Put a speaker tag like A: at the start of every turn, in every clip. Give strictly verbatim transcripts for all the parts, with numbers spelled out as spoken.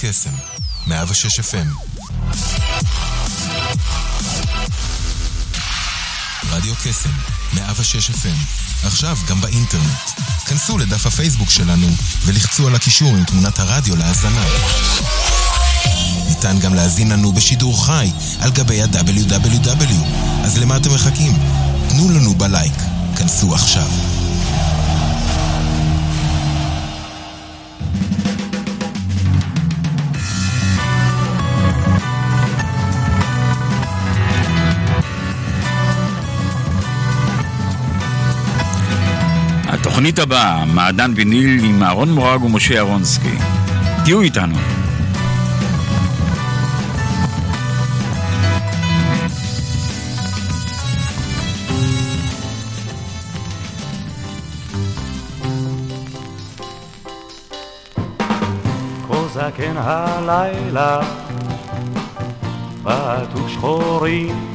A: קסם, מאה ושש אף אם. רדיו קסם, מאה ושש אף אם. עכשיו גם באינטרנט. כנסו לדף הפייסבוק שלנו ולחצו על הקישור עם תמונת הרדיו להאזנה. ניתן גם להזין לנו בשידור חי על גבי ה-דאבליו דאבליו דאבליו. אז למה אתם מחכים? תנו לנו בלייק. כנסו עכשיו.
B: התוכנית הבאה, מעדן ויניל עם אהרון מורג ומשה אהרונסקי. תהיו איתנו.
C: זקן הלילה בעטו שחורים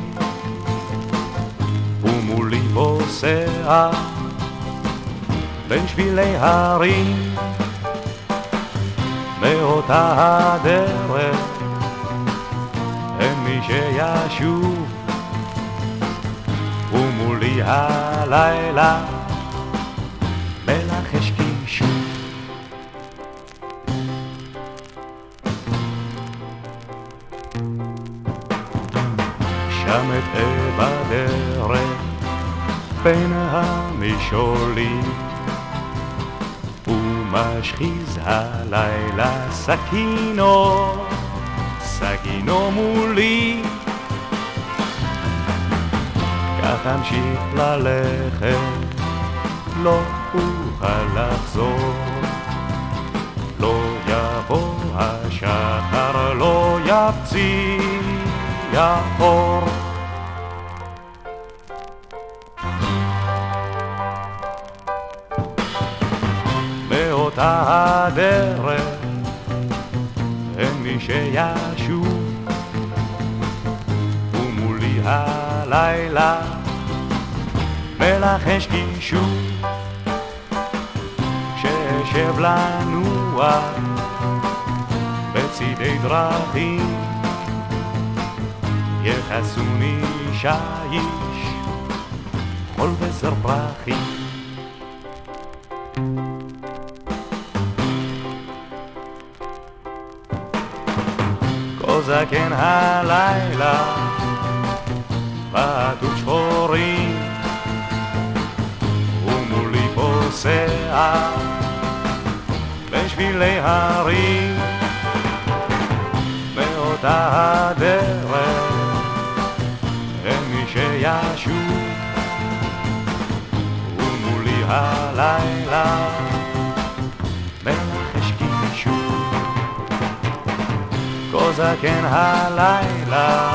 C: ומולי פוסע בין שבילי הרים מאותה הדרך אין מי שישוב ומולי הלילה מלחש קישוב שם את בדרך בין המשעולים ומשחיז הלילה סכינו, סכינו מולי כך אמשיך ללכת, לא אוכל לחזור לא יבוא השחר, לא יפציע אור מאותה הדרך אין מי שישוב ומולי הלילה מלחש קישוב שאשב לנוע בצידי דרכים יחסוני שיש חול וזר פרחים זקן הלילה בעטו שחורים ומולי פוסע בשבילי הרים מאותה הדרך אין מי שישוב ומולי הלילה מלחש קישוב זקן הלילה.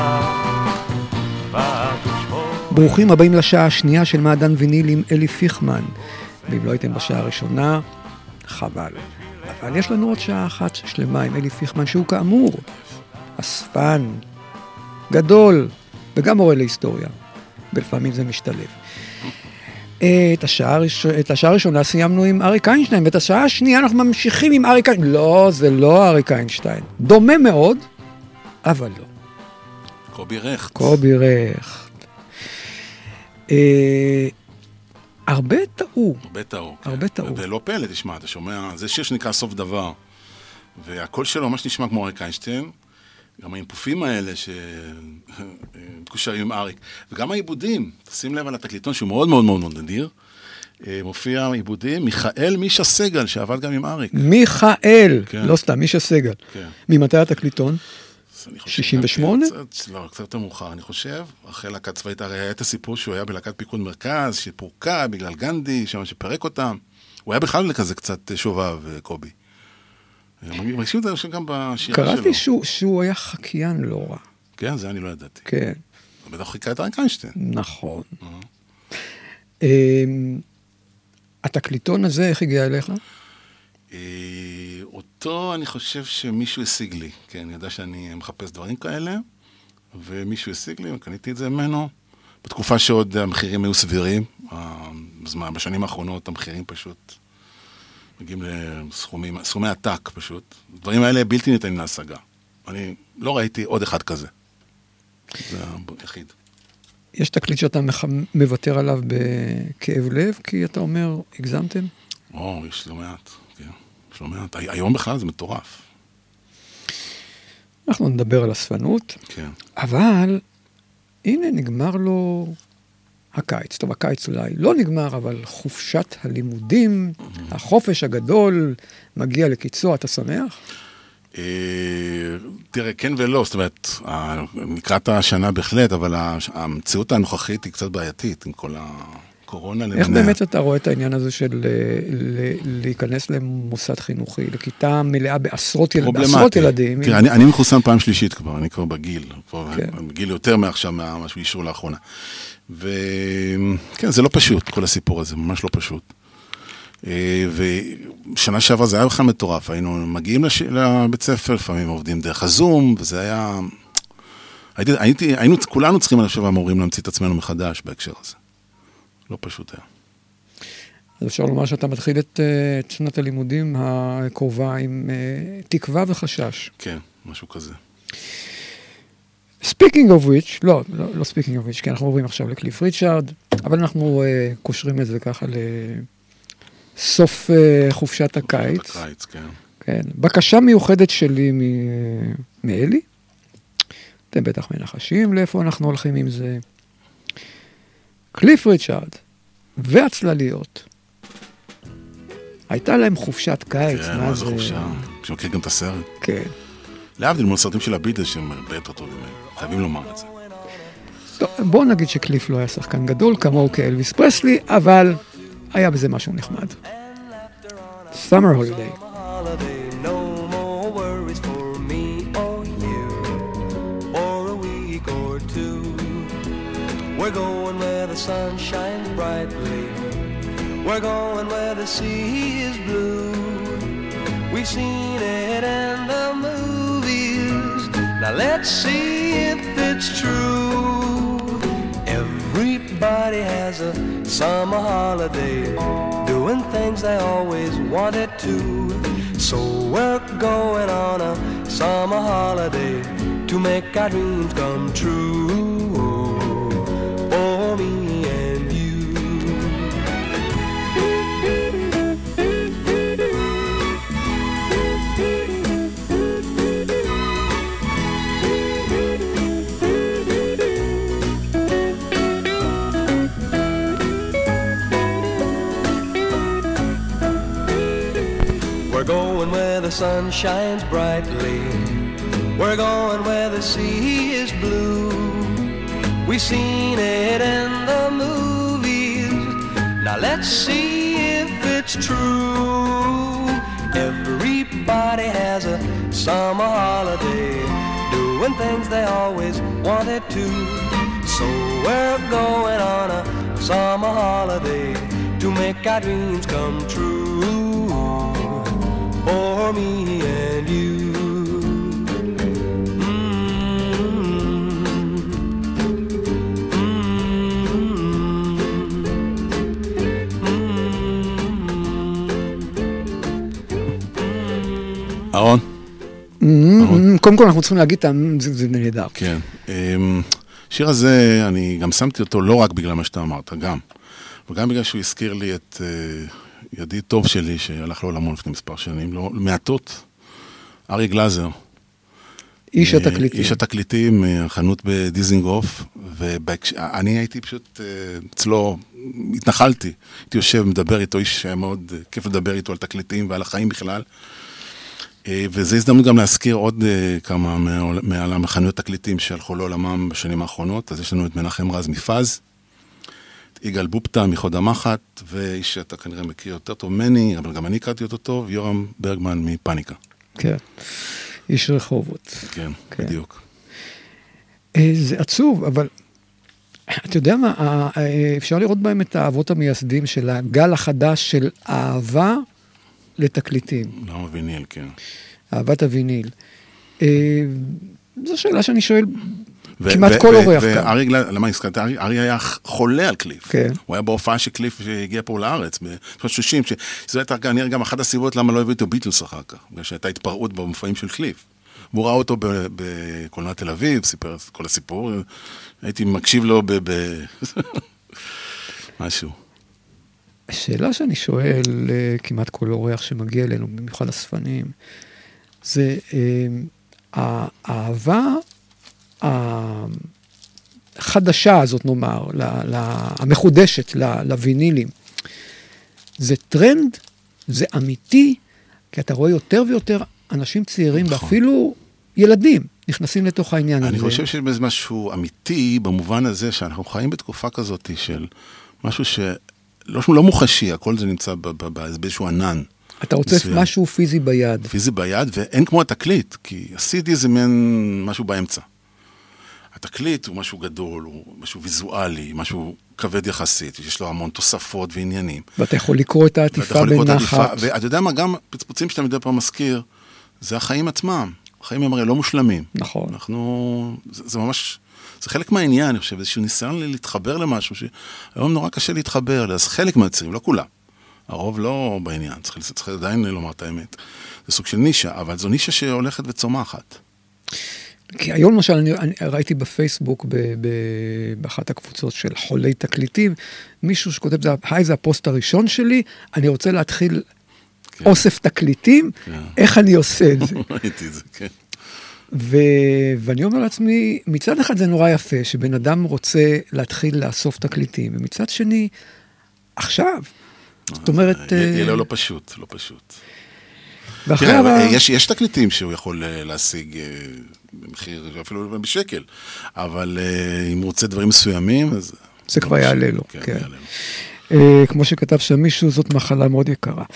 D: ברוכים הבאים לשעה השנייה של מעדן ויניל עם אלי פיכמן. ואם לא הייתם בשעה הראשונה, חבל. אבל יש לנו עוד שעה אחת שלמה עם אלי פיכמן, שהוא כאמור אספן גדול וגם מורה להיסטוריה. ולפעמים זה משתלב. את השעה, את השעה הראשונה סיימנו עם אריק איינשטיין, ואת השעה השנייה אנחנו ממשיכים עם אריק איינשטיין. לא, זה לא אריק איינשטיין. דומה מאוד, אבל לא.
E: קובי רכט.
D: קובי רכט. אה, הרבה טעו.
E: הרבה טעו.
D: הרבה טעו.
E: ולא פלא, תשמע, אתה שומע, זה שיר שנקרא סוף דבר, והקול שלו ממש נשמע כמו אריק איינשטיין, גם האימפופים האלה שמקושרים עם אריק, וגם העיבודים, תשים לב על התקליטון שהוא מאוד מאוד מאוד נדיר, מופיע עיבודים, מיכאל מישה סגל, שעבד גם עם אריק.
D: מיכאל, כן. לא סתם, מישה סגל. כן. ממתי התקליטון? שישים ושמונה?
E: קצת, לא, קצת יותר מאוחר, אני חושב. אחרי להקת צבאית, הרי היה את הסיפור שהוא היה בלהקת פיקוד מרכז, שפורקה בגלל גנדי, שם שפרק אותם. הוא היה בכלל כזה קצת שובב, קובי. מרגישים את זה גם בשירה שלו.
D: קראתי שהוא, שהוא היה חקיין לא רע.
E: כן, זה אני לא ידעתי.
D: כן.
E: זה בטח חיכה את אריק איינשטיין.
D: נכון. התקליטון הזה, איך הגיע אליך?
E: אותו אני חושב שמישהו השיג לי. כן, אני יודע שאני מחפש דברים כאלה, ומישהו השיג לי, וקניתי את זה ממנו. בתקופה שעוד המחירים היו סבירים, בשנים האחרונות המחירים פשוט מגיעים לסכומים, סכומי עתק פשוט. הדברים האלה בלתי ניתנים להשגה. אני לא ראיתי עוד אחד כזה. זה היחיד.
D: יש תקליט שאתה מוותר עליו בכאב לב, כי אתה אומר, הגזמתם?
E: או, יש לא מעט, כן. יש לא מעט. היום בכלל זה מטורף.
D: אנחנו נדבר על הספנות,
E: כן.
D: אבל הנה נגמר לו הקיץ. טוב, הקיץ אולי לא נגמר, אבל חופשת הלימודים, החופש הגדול מגיע לקיצור, אתה שמח?
E: תראה, כן ולא, זאת אומרת, לקראת השנה בהחלט, אבל המציאות הנוכחית היא קצת בעייתית עם כל הקורונה.
D: איך באמת אתה רואה את העניין הזה של להיכנס למוסד חינוכי, לכיתה מלאה בעשרות ילדים?
E: תראה, אני מחוסן פעם שלישית כבר, אני כבר בגיל, בגיל יותר מעכשיו מה שאישרו לאחרונה. וכן, זה לא פשוט, כל הסיפור הזה, ממש לא פשוט. ושנה שעברה זה היה בכלל מטורף, היינו מגיעים לבית ספר, לפעמים עובדים דרך הזום, וזה היה... הייתי, היינו, כולנו צריכים על השבוע המורים להמציא את עצמנו מחדש בהקשר הזה. לא פשוט היה.
D: אז אפשר לומר שאתה מתחיל את, את שנת הלימודים הקרובה עם uh, תקווה וחשש.
E: כן, משהו כזה.
D: Speaking of which, לא, לא, לא speaking of which, כי אנחנו עוברים עכשיו לקליף ריצ'ארד, אבל אנחנו uh, קושרים את זה ככה לסוף uh, חופשת הקיץ.
E: חופשת הקיץ, כן.
D: כן. בקשה מיוחדת שלי מ... מאלי, אתם בטח מנחשים לאיפה אנחנו הולכים עם זה. קליף ריצ'ארד והצלליות, הייתה להם חופשת קיץ.
E: כן, מה זה חופשה? שמכיר גם את הסרט.
D: כן.
E: להבדיל מול סרטים של הביטלס שהם הרבה יותר טובים, חייבים לומר את זה.
D: טוב, בואו נגיד שקליף לא היה שחקן גדול כמוהו כאלוויס פרסלי, אבל היה בזה משהו נחמד. Summer Holiday.
F: We're going where the sun shines brightly. We're going where the sea is blue. We've seen it in the movies. Now let's see if it's true. Everybody has a summer holiday, doing things they always wanted to. So we're going on a summer holiday to make our dreams come true. For me and you. We're going where the sun shines brightly. We're going where the sea is blue. We've seen it in the movies. Now let's see if it's true. Everybody has a summer holiday, doing things they always wanted to. So we're going on a summer holiday to make our dreams come true. For me and you.
E: אהרון?
D: קודם כל אנחנו צריכים להגיד, זה נהדר.
E: כן. השיר הזה, אני גם שמתי אותו לא רק בגלל מה שאתה אמרת, גם. וגם בגלל שהוא הזכיר לי את ידיד טוב שלי, שהלך לעולמו לפני מספר שנים, לא מעטות, ארי גלאזר.
D: איש התקליטים.
E: איש התקליטים, החנות בדיזינגוף, ואני הייתי פשוט אצלו, התנחלתי, הייתי יושב, מדבר איתו, איש שהיה מאוד כיף לדבר איתו על תקליטים ועל החיים בכלל. וזה הזדמנות גם להזכיר עוד כמה מעל המחנויות תקליטים שהלכו לעולמם בשנים האחרונות. אז יש לנו את מנחם רז מפז, את יגאל בופטה מחוד המחט, ואיש שאתה כנראה מכיר יותר טוב ממני, אבל גם אני הכרתי אותו טוב, יורם ברגמן מפניקה.
D: כן, איש רחובות.
E: כן, בדיוק.
D: זה עצוב, אבל אתה יודע מה, אפשר לראות בהם את האבות המייסדים של הגל החדש של אהבה לתקליטים.
E: לא, ויניל, כן.
D: אהבת הוויניל. זו שאלה שאני שואל כמעט כל אורח כאן.
E: וארי, למה הזכרת? ארי היה חולה על קליף.
D: כן.
E: הוא היה בהופעה של קליף שהגיע פה לארץ, בשנות שישים, שזו הייתה כנראה גם אחת הסיבות למה לא הביא אותו ביטלס אחר כך, בגלל שהייתה התפרעות במופעים של קליף. והוא ראה אותו בקולנוע תל אביב, סיפר כל הסיפור, הייתי מקשיב לו ב... משהו.
D: השאלה שאני שואל כמעט כל אורח שמגיע אלינו, במיוחד הספנים, זה האהבה החדשה הזאת, נאמר, המחודשת לווינילים. זה טרנד, זה אמיתי, כי אתה רואה יותר ויותר אנשים צעירים, ואפילו ילדים, נכנסים לתוך העניין הזה.
E: אני חושב שיש בזה משהו אמיתי, במובן הזה שאנחנו חיים בתקופה כזאת של משהו שלא מוחשי, הכל זה נמצא באיזשהו ענן.
D: אתה רוצה משהו פיזי ביד.
E: פיזי ביד, ואין כמו התקליט, כי ה-סי די זה מעין משהו באמצע. התקליט הוא משהו גדול, הוא משהו ויזואלי, משהו כבד יחסית, יש לו המון תוספות ועניינים.
D: ואתה יכול לקרוא את העטיפה בנחת.
E: ואתה יודע מה, גם פצפוצים שאתה מדי פעם מזכיר, זה החיים עצמם. החיים הם הרי לא מושלמים.
D: נכון.
E: אנחנו, זה, זה ממש, זה חלק מהעניין, אני חושב, איזשהו ניסיון להתחבר למשהו, שהיום נורא קשה להתחבר, אז חלק מהצירים, לא כולם. הרוב לא בעניין, צריך, צריך עדיין לומר את האמת. זה סוג של נישה, אבל זו נישה שהולכת וצומחת.
D: כי היום למשל, אני, אני ראיתי בפייסבוק, ב, ב, באחת הקבוצות של חולי תקליטים, מישהו שכותב, היי, זה הפוסט הראשון שלי, אני רוצה להתחיל כן. אוסף תקליטים, כן. איך אני עושה את זה?
E: ראיתי את זה, כן.
D: ו... ואני אומר לעצמי, מצד אחד זה נורא יפה, שבן אדם רוצה להתחיל לאסוף תקליטים, ומצד שני, עכשיו, זאת אומרת...
E: יהיה לו לא פשוט, לא פשוט.
D: תראה,
E: יש, יש תקליטים שהוא יכול להשיג במחיר, אפילו בשקל, אבל אם הוא רוצה דברים מסוימים, אז...
D: זה כבר יעלה לו,
E: כן.
D: כן. כמו שכתב שם מישהו, זאת מחלה מאוד יקרה.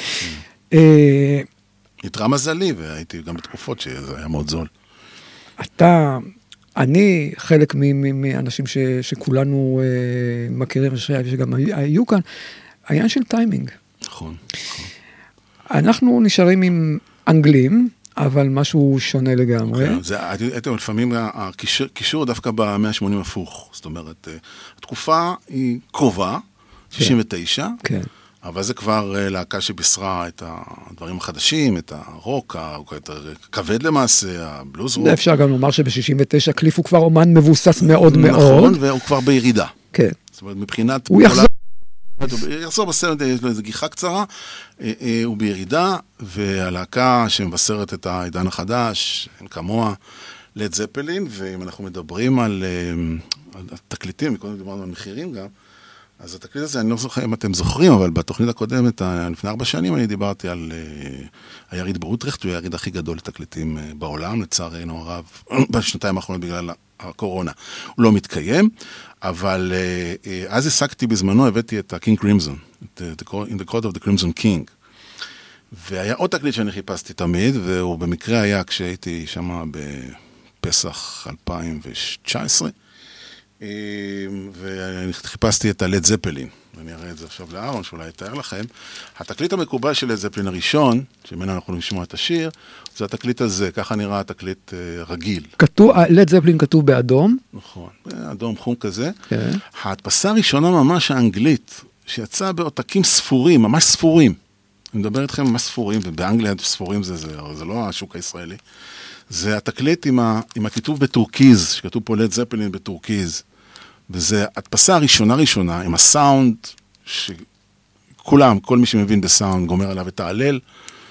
E: יתרה מזלי, והייתי גם בתקופות שזה היה מאוד זול.
D: אתה, אני, חלק מאנשים שכולנו מכירים, שגם היו כאן, העניין של טיימינג.
E: נכון, נכון.
D: אנחנו נשארים עם אנגלים, אבל משהו שונה לגמרי.
E: כן, זה, הייתם לפעמים, הקישור דווקא ב-מאה ושמונים הפוך. זאת אומרת, התקופה היא קרובה, שישים ותשע,
D: כן.
E: אבל זה כבר להקה שבישרה את הדברים החדשים, את הרוק, את הכבד למעשה, הבלוז רוק.
D: זה אפשר גם לומר שב-שישים ותשע קליף הוא כבר אומן מבוסס מאוד מאוד.
E: נכון, והוא כבר בירידה.
D: כן.
E: זאת אומרת, מבחינת...
D: הוא יחזור.
E: הוא יחזור בסרט, יש לו איזו גיחה קצרה, הוא בירידה, והלהקה שמבשרת את העידן החדש, אין כמוה, לד זפלין, ואם אנחנו מדברים על תקליטים, קודם דיברנו על מחירים גם, אז התקליט הזה, אני לא זוכר אם אתם זוכרים, אבל בתוכנית הקודמת, לפני ארבע שנים, אני דיברתי על היריד באוטרחט, הוא היריד הכי גדול לתקליטים בעולם, לצערנו הרב, בשנתיים האחרונות בגלל הקורונה. הוא לא מתקיים, אבל אז השגתי בזמנו, הבאתי את ה-King Crimson, In the Court of the Crimson King, והיה עוד תקליט שאני חיפשתי תמיד, והוא במקרה היה כשהייתי שם בפסח אלפיים תשע עשרה, וחיפשתי את הלד זפלין, ואני אראה את זה עכשיו לארון, שאולי יתאר לכם. התקליט המקובל של לד זפלין הראשון, שממנו אנחנו נשמע את השיר, זה התקליט הזה, ככה נראה התקליט רגיל.
D: כתוב, לד זפלין כתוב באדום.
E: נכון, אדום חום כזה.
D: כן.
E: ההדפסה הראשונה ממש האנגלית, שיצאה בעותקים ספורים, ממש ספורים. אני מדבר איתכם ממש ספורים, ובאנגליה ספורים זה, זה, זה לא השוק הישראלי. זה התקליט עם, ה, עם הכיתוב בטורקיז, שכתוב פה לד זפלין בטורקיז, וזה הדפסה הראשונה ראשונה, עם הסאונד, שכולם, כל מי שמבין בסאונד, גומר עליו את ההלל,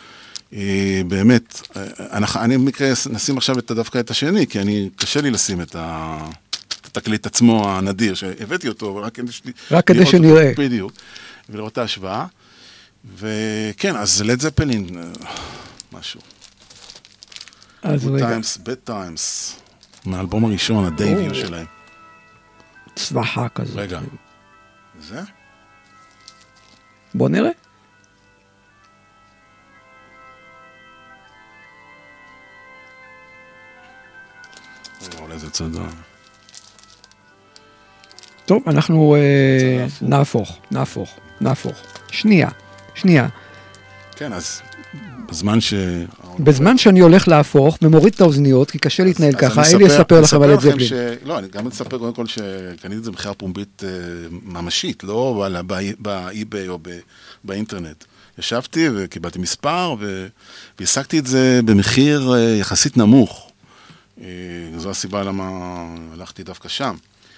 E: באמת, אנחנו, אני במקרה נשים עכשיו את, דווקא את השני, כי אני, קשה לי לשים את התקליט עצמו הנדיר, שהבאתי אותו, רק כדי,
D: רק כדי שנראה.
E: בדיוק, ולראות את ההשוואה, וכן, אז לד זפלין, משהו.
D: אז
E: Good Times, Bad Times, מהאלבום הראשון, הדייביו שלהם.
D: צבחה כזאת.
E: רגע, זה?
D: בוא נראה.
E: אולי זה צדה.
D: טוב, אנחנו נהפוך, נהפוך, נהפוך. שנייה, שנייה.
E: כן, אז בזמן ש...
D: בזמן שאני הולך להפוך ומוריד את האוזניות, כי קשה להתנהל ככה, אלי יספר לכם על את זבלין.
E: לא, אני גם אספר קודם כל שקניתי את זה במחיר פומבית ממשית, לא באי-ביי או באינטרנט. ישבתי וקיבלתי מספר, והשגתי את זה במחיר יחסית נמוך. זו הסיבה למה הלכתי דווקא שם.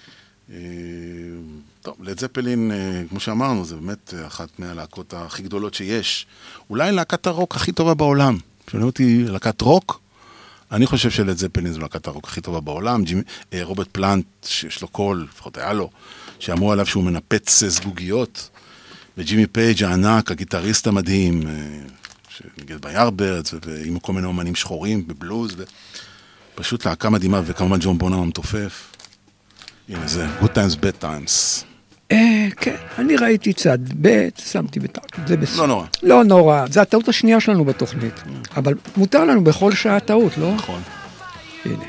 E: טוב, לד זפלין, כמו שאמרנו, זה באמת אחת מהלהקות הכי גדולות שיש. אולי להקת הרוק הכי טובה בעולם. שואלים אותי, להקת רוק? אני חושב שלד זפלין זו להקת הרוק הכי טובה בעולם. ג'ימי, רוברט פלנט, שיש לו קול, לפחות היה לו, שאמרו עליו שהוא מנפץ זגוגיות. וג'ימי פייג' הענק, הגיטריסט המדהים, שנגד ביארברדס, ועם כל מיני אומנים שחורים, בבלוז, פשוט להקה מדהימה, וכמובן ג'ון בונם המתופף. הנה זה, Good Times, Bad Times.
D: כן, אני ראיתי צד ב', שמתי בטעות.
E: לא נורא.
D: לא נורא, זה הטעות השנייה שלנו בתוכנית. אבל מותר לנו בכל שעה טעות, לא?
E: נכון.
D: הנה.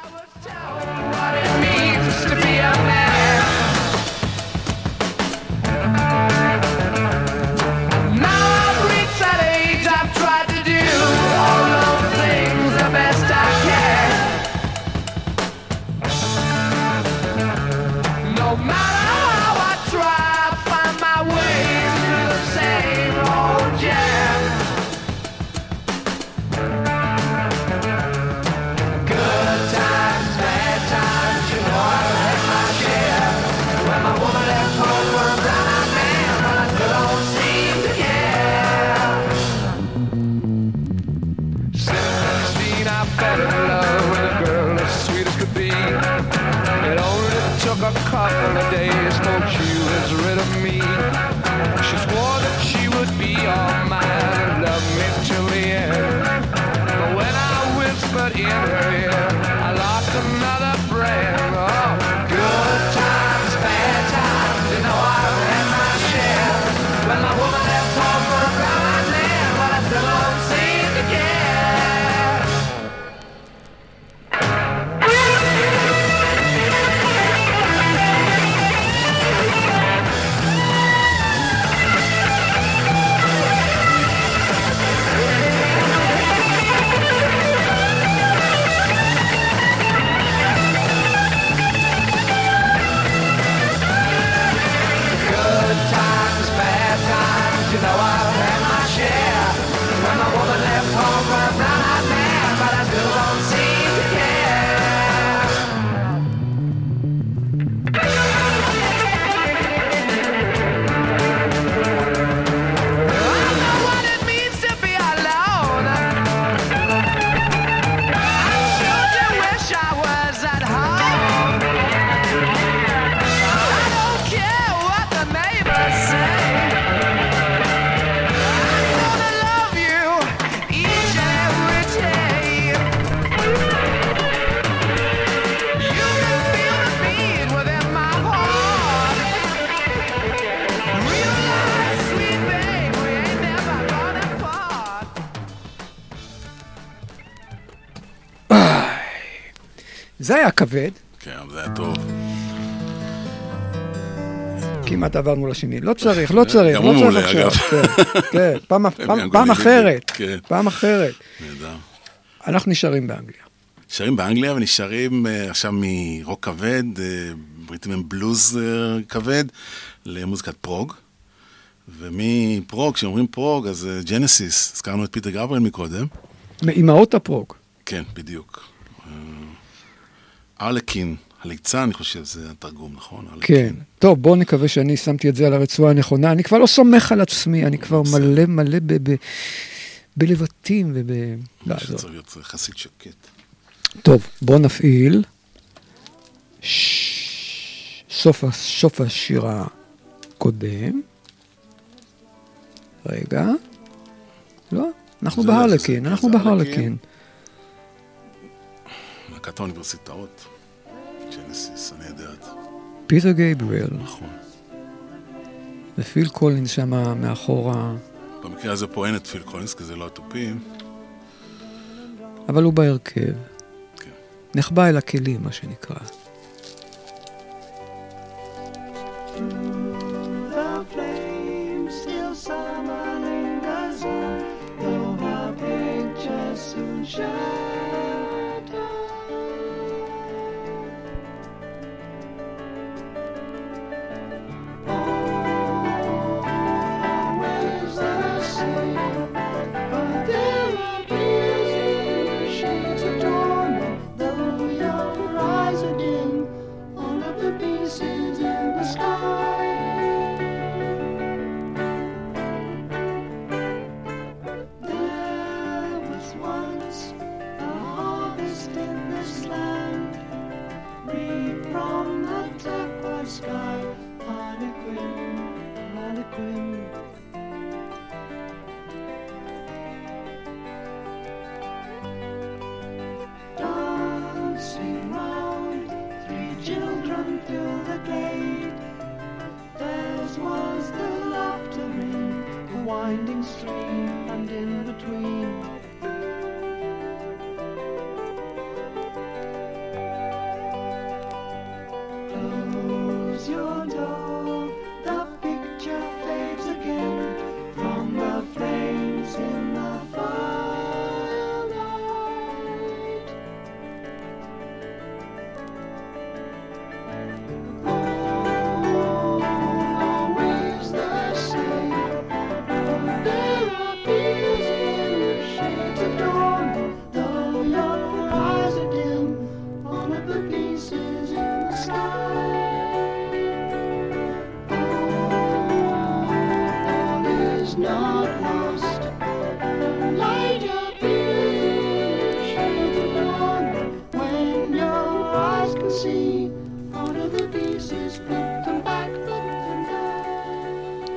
F: A couple of days till she was rid of me. She swore that she would be all mine and love me till the end. But when I whispered in her ear, I lost another friend. Oh, good times, bad times, you know I've had my share. When my woman left home for a blind man, but I still don't seem to care.
D: זה היה כבד.
E: כן, זה היה טוב.
D: כמעט עברנו לשני. לא צריך, לא צריך,
E: גם
D: לא
E: הוא
D: צריך
E: מעולה,
D: עכשיו.
E: אגב.
D: כן, פעם אחרת.
E: כן.
D: פעם אחרת.
E: נהדר.
D: אנחנו נשארים באנגליה.
E: נשארים באנגליה ונשארים עכשיו מרוק כבד, בריטים הם בלוז כבד, למוזיקת פרוג. ומפרוג, כשאומרים פרוג, אז ג'נסיס, הזכרנו את פיטר גבריאל מקודם.
D: מאמהות הפרוג.
E: כן, בדיוק. ארלקין, הליצן, אני חושב, זה התרגום, נכון?
D: כן. טוב, בואו נקווה שאני שמתי את זה על הרצועה הנכונה. אני כבר לא סומך על עצמי, אני כבר מלא מלא בלבטים וב...
E: מה שצריך להיות חסיד שקט.
D: טוב, בואו נפעיל. סוף השיר הקודם. רגע. לא? אנחנו בהרלקין, אנחנו בהרלקין.
E: להקת האוניברסיטאות, ג'נסיס, אני יודעת.
D: פיטר גייבריאל.
E: נכון.
D: ופיל קולינס שם מאחורה.
E: במקרה הזה פה אין את פיל קולינס, כי זה לא הטופים.
D: אבל הוא בהרכב.
E: כן.
D: נחבא אל הכלים, מה שנקרא.
F: The flame still summer lingers on. and in between. Close your door, the picture fades again from the flames in the firelight. Always the same. There are tears in the shades of dawn, though your eyes are dim. One of the pieces in the sky. All is not lost. Light appears in the shades of dawn. When your eyes can see, one of the pieces, put them back, put them back.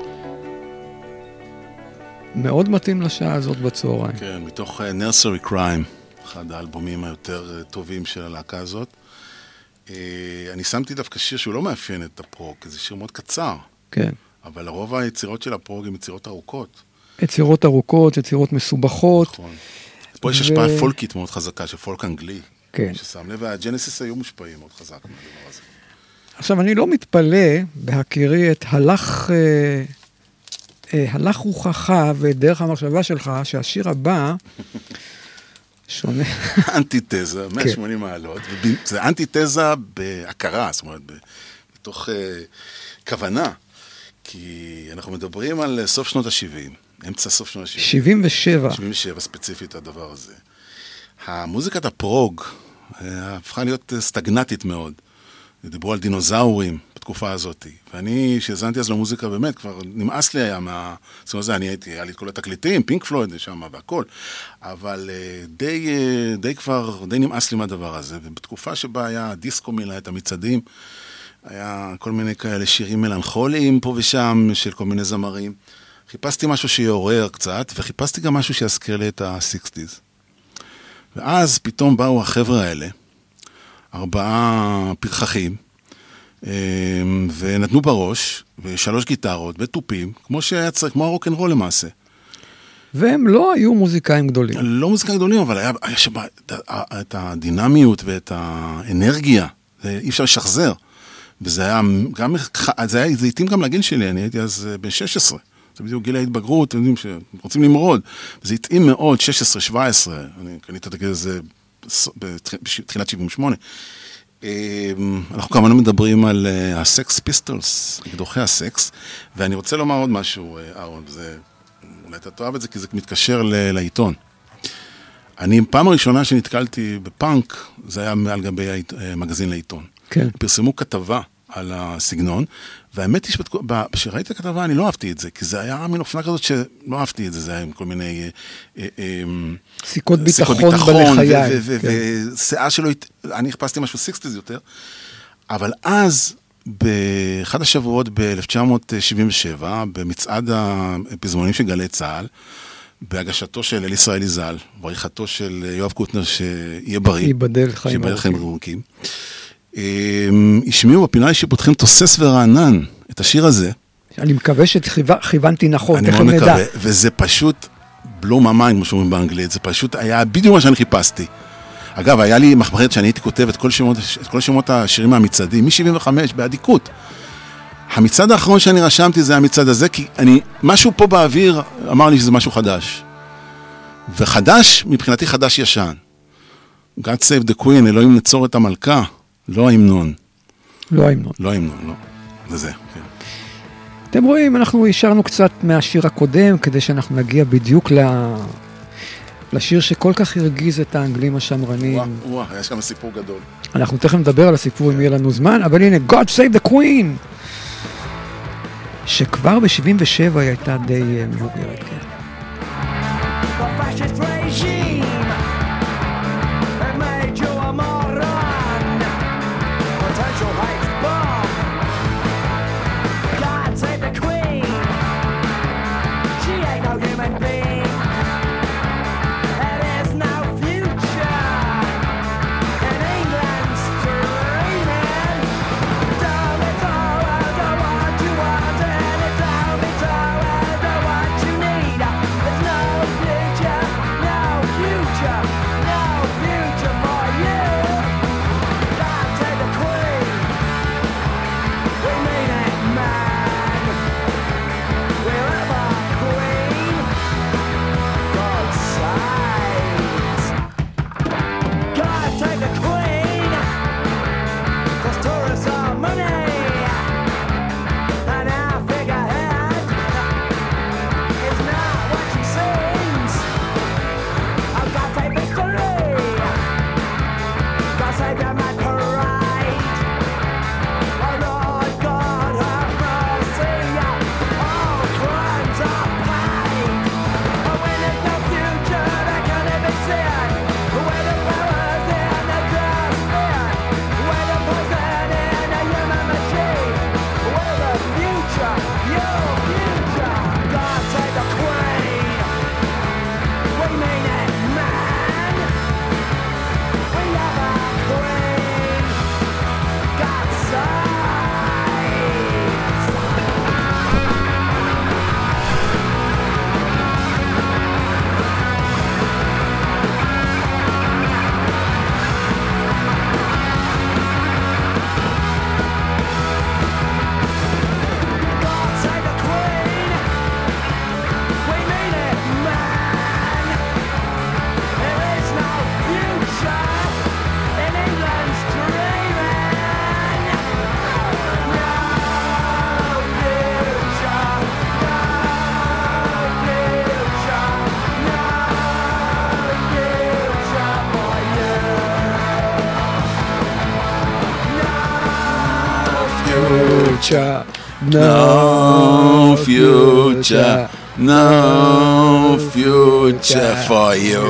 D: מאוד מתאים לשעה הזאת בצהריים.
E: כן, מתוך uh, Nursery Crime, אחד האלבומים היותר uh, טובים של הלהקה הזאת. Uh, אני שמתי דווקא שיר שהוא לא מאפיין את הפרוג, כי זה שיר מאוד קצר,
D: כן.
E: אבל לרוב היצירות של הפרוג הן יצירות ארוכות.
D: יצירות ארוכות, יצירות מסובכות.
E: נכון. פה יש
D: ו-
E: השפעה פולקית מאוד חזקה, של פולק אנגלי.
D: כן.
E: ששם לב, והג'נסיס היו מושפעים מאוד חזק מהדבר הזה.
D: עכשיו, אני לא מתפלא בהכירי את הלך, אה, אה, הלך רוחך ודרך המחשבה שלך, שהשיר הבא שונה.
E: אנטיתזה, מאה ושמונים מעלות, זה אנטיתזה בהכרה, זאת אומרת, בתוך uh, כוונה, כי אנחנו מדברים על סוף שנות ה-שבעים, אמצע סוף שנות ה-שבעים.
D: שבעים ושבע.
E: שבעים ושבע ספציפית הדבר הזה. המוזיקת הפרוג הפכה להיות סטגנטית מאוד. דיברו על דינוזאורים בתקופה הזאת, ואני, שהזנתי אז למוזיקה באמת, כבר נמאס לי היה מה... זאת אומרת, אני הייתי, היה לי את כל התקליטים, פינק פלויד שם והכל, אבל די, די כבר, די נמאס לי מהדבר הזה, ובתקופה שבה היה דיסקו מילה את המצעדים, היה כל מיני כאלה שירים מלנכוליים פה ושם, של כל מיני זמרים. חיפשתי משהו שיעורר קצת, וחיפשתי גם משהו שיזכיר לי את ה-שישים. ואז פתאום באו החבר'ה האלה, ארבעה פרחחים, ונתנו בראש, ושלוש גיטרות, וטופים, כמו שהיה צריך, כמו הרוק'נ'רול למעשה.
D: והם לא היו מוזיקאים גדולים.
E: לא מוזיקאים גדולים, אבל היה, היה שם את הדינמיות ואת האנרגיה, אי אפשר לשחזר. וזה היה גם, זה היה, זה התאים גם לגיל שלי, אני הייתי אז בן שש עשרה. זה בדיוק גיל ההתבגרות, אתם יודעים שרוצים למרוד. וזה התאים מאוד, שש עשרה שבע עשרה, אני קניתי את הגיל הזה בתחילת שבעים ושמונה. אנחנו כמובן מדברים על הסקס פיסטולס, אקדוחי הסקס, ואני רוצה לומר עוד משהו, אהרון, זה, אולי אתה תאהב את זה, כי זה מתקשר לעיתון. אני, פעם הראשונה שנתקלתי בפאנק, זה היה מעל גבי מגזין לעיתון.
D: כן.
E: פרסמו כתבה על הסגנון, והאמת היא שכשראיתי את הכתבה אני לא אהבתי את זה, כי זה היה מין אופנה כזאת שלא אהבתי את זה, זה היה עם כל מיני...
D: סיכות ביטחון בלחיי.
E: ושיאה שלו, אני חיפשתי משהו סיקסטיז יותר, אבל אז, באחד השבועות ב-אלף תשע מאות שבעים ושבע, במצעד הפזמונים של גלי צה"ל, בהגשתו של אל ישראלי ז"ל, בעריכתו של יואב קוטנר, שיהיה בריא.
D: ייבדל חיים
E: ארוכים. השמיעו בפינה שפותחים תוסס ורענן את השיר הזה.
D: אני מקווה שכיוונתי נכון,
E: אני מאוד מקווה, וזה פשוט blow my mind, כמו שאומרים באנגלית, זה פשוט היה בדיוק מה שאני חיפשתי. אגב, היה לי מחברת שאני הייתי כותב את כל שמות, את כל שמות השירים מהמצעדים, מ-שבעים וחמש, בעדיקות. המצעד האחרון שאני רשמתי זה המצעד הזה, כי אני, משהו פה באוויר אמר לי שזה משהו חדש. וחדש, מבחינתי חדש ישן. God save the queen, אלוהים נצור את המלכה. לא ההמנון.
D: לא ההמנון.
E: לא ההמנון, לא. זה זה, כן.
D: אתם רואים, אנחנו השארנו קצת מהשיר הקודם, כדי שאנחנו נגיע בדיוק לשיר שכל כך הרגיז את האנגלים השמרנים.
E: וואו, וואו, יש גם סיפור גדול.
D: אנחנו תכף נדבר על הסיפור אם יהיה לנו זמן, אבל הנה, God save the queen! שכבר ב-שבעים ושבע היא הייתה די מבוגרת, כן.
F: There's no
D: future,
E: No future, no future for you.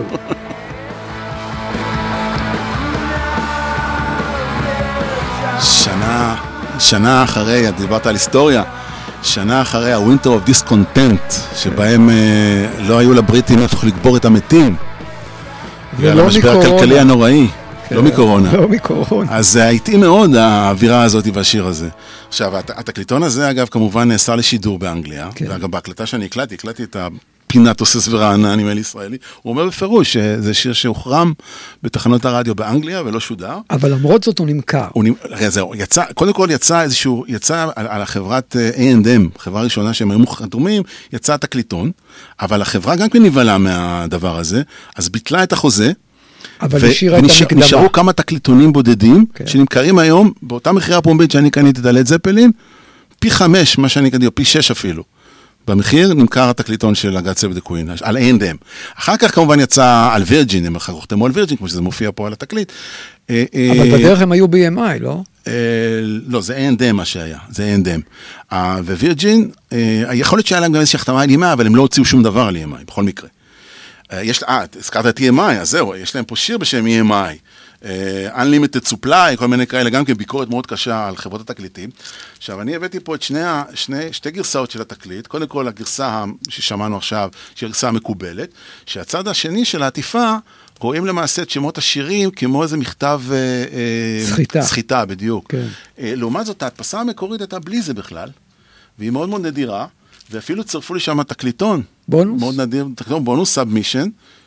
E: שנה, שנה אחרי, דיברת על היסטוריה, שנה אחרי ה-Winter of Discontent, שבהם לא היו לבריטים איפה לקבור את המתים, ועל המשבר הכלכלי הנוראי. לא מקורונה.
D: לא מקורונה.
E: אז זה התאים מאוד, האווירה הזאת והשיר הזה. עכשיו, התקליטון הזה, אגב, כמובן נאסר לשידור באנגליה, ואגב, בהקלטה שאני הקלטתי, הקלטתי את הפינה תוסס ורענן, נדמה לי ישראלי, הוא אומר בפירוש שזה שיר שהוחרם בתחנות הרדיו באנגליה ולא שודר.
D: אבל למרות זאת הוא נמכר.
E: זהו, יצא, קודם כל יצא איזשהו, יצא על החברת איי אנד אם, חברה ראשונה שהם היו חתומים, יצא התקליטון, אבל החברה גם כן נבלה מהדבר הזה, אז ביטלה את החוזה,
D: אבל השאירה את המקדמה.
E: ונשארו כמה תקליטונים בודדים, שנמכרים היום, באותה מחירה הפומבית שאני קניתי את הלד זפלין, פי חמש, מה שאני קניתי, או פי שש אפילו. במחיר נמכר התקליטון של הגאד סייב דה קווין, על איי אנד אם. אחר כך כמובן יצא על וירג'ין, הם אחר כך חתמו על וירג'ין, כמו שזה מופיע פה על התקליט.
D: אבל בדרך הם היו בי אם איי, לא?
E: לא, זה איי אנד אם מה שהיה, זה איי אנד אם. ווירג'ין, יכול להיות שהיה להם גם איזושהי החתמה על איי אם איי, אבל הם לא הוציאו שום דבר על איי אם איי, בכל מקרה. יש, אה, הזכרת את איי אם איי, אז זהו, יש להם פה שיר בשם איי אם איי, Unlimited Supply, כל מיני כאלה, גם כביקורת מאוד קשה על חברות התקליטים. עכשיו, אני הבאתי פה את שני, שני, שתי גרסאות של התקליט, קודם כל הגרסה ששמענו עכשיו, שהיא הגרסה המקובלת, שהצד השני של העטיפה, רואים למעשה את שמות השירים כמו איזה מכתב
D: סחיטה,
E: סחיטה בדיוק.
D: כן.
E: לעומת זאת, ההדפסה המקורית הייתה בלי זה בכלל, והיא מאוד מאוד נדירה, ואפילו צרפו לי שם תקליטון.
D: בונוס?
E: מאוד נדיר, תקליטון בונוס, סאבמישן,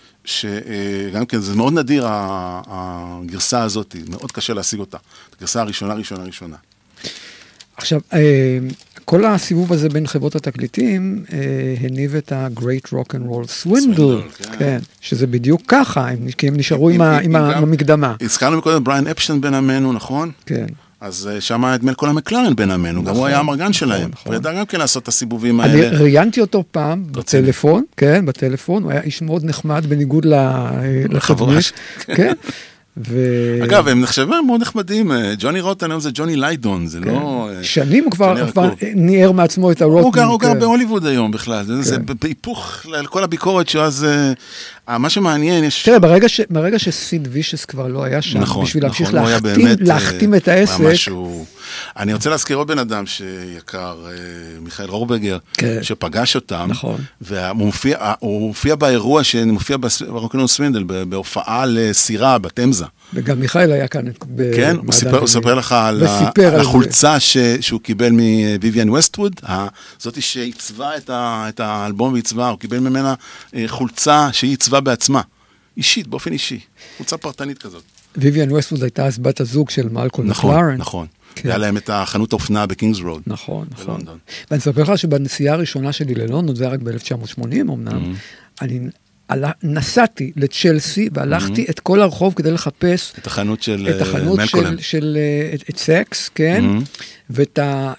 E: שגם כן, זה מאוד נדיר, הגרסה הזאת, מאוד קשה להשיג אותה. הגרסה הראשונה, ראשונה, ראשונה.
D: עכשיו, כל הסיבוב הזה בין חברות התקליטים, הניב את ה-Great Rock and Roll Swindle, כן, שזה בדיוק ככה, כי הם נשארו עם המקדמה.
E: הזכרנו מקודם בריין אפשטיין בן עמנו, נכון?
D: כן.
E: אז שם היה דמל כל המקלרן בין עמנו, גם הוא היה המרגן שלהם. הוא ידע גם כן לעשות את הסיבובים האלה.
D: אני ראיינתי אותו פעם בטלפון, כן, בטלפון, הוא היה איש מאוד נחמד בניגוד לחבריש, כן.
E: אגב, הם נחשבים מאוד נחמדים, ג'וני רוטן היום זה ג'וני ליידון, זה לא...
D: שנים הוא כבר ניער מעצמו את הרוטן.
E: הוא גר בהוליווד היום בכלל, זה בהיפוך לכל הביקורת שאז... מה שמעניין יש...
D: תראה, ברגע שסיד וישס כבר לא היה שם, בשביל להמשיך להחתים את העסק...
E: אני רוצה להזכיר עוד בן אדם שיקר, מיכאל רורבגר, שפגש אותם, והוא הופיע באירוע שמופיע ברוקנרול סווינדל, בהופעה לסירה בתמזה. וגם
D: מיכאל היה כאן.
E: כן, הוא ספר לך על החולצה שהוא קיבל מוויביאן ווסטווד, זאתי שעיצבה את האלבום ועיצבה, הוא קיבל ממנה חולצה שהיא עיצבה בעצמה, אישית, באופן אישי, חולצה פרטנית כזאת.
D: ויביאן ווסטווד הייתה אז בת הזוג של מלקולם מקלרן.
E: נכון, נכון. היה להם את החנות האופנה בקינגס רוד.
D: נכון, נכון. ואני אספר לך שבנסיעה הראשונה שלי ללונדון, זה היה רק ב-אלף תשע מאות שמונים אמנם, אני נסעתי לצ'לסי והלכתי את כל הרחוב כדי לחפש
E: את החנות של
D: את החנות של את סקס, כן? ואת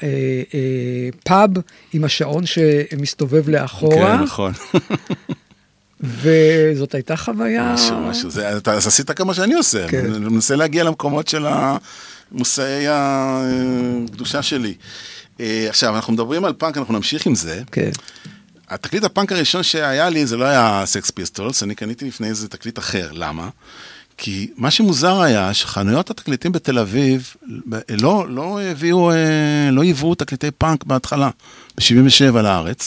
D: הפאב עם השעון שמסתובב לאחורה.
E: כן, נכון.
D: וזאת הייתה חוויה...
E: משהו, משהו. אז עשית כמה שאני עושה. אני מנסה להגיע למקומות של המושאי הקדושה שלי. עכשיו, אנחנו מדברים על פאנק, אנחנו נמשיך עם זה.
D: כן.
E: התקליט הפאנק הראשון שהיה לי, זה לא היה סקס פיסטולס, אני קניתי לפני איזה תקליט אחר. למה? כי מה שמוזר היה, שחנויות התקליטים בתל אביב, לא, לא הביאו, לא היוו תקליטי פאנק בהתחלה, ב-שבעים ושבע לארץ.